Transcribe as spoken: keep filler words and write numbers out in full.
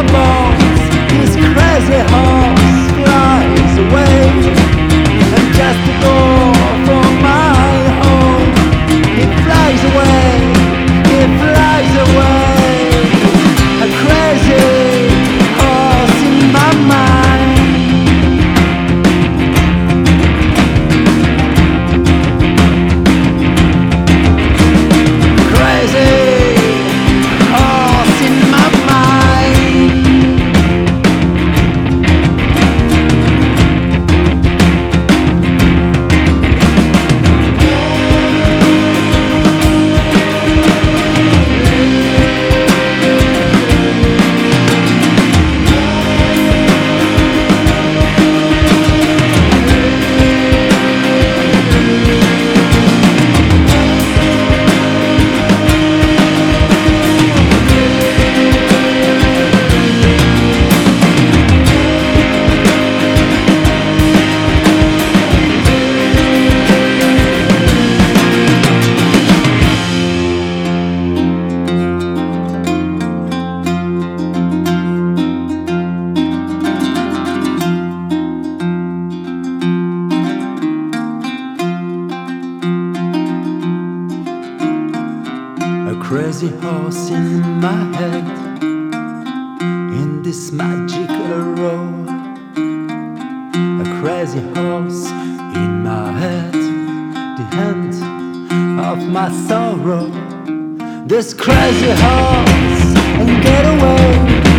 my bones. This crazy horse flies away, and just to go for my home. He flies away, he flies away. A crazy horse in my mind. Crazy horse in my mind. A crazy horse in my head, in this magical road. A crazy horse in my head, the end of my sorrow. This crazy horse and get away.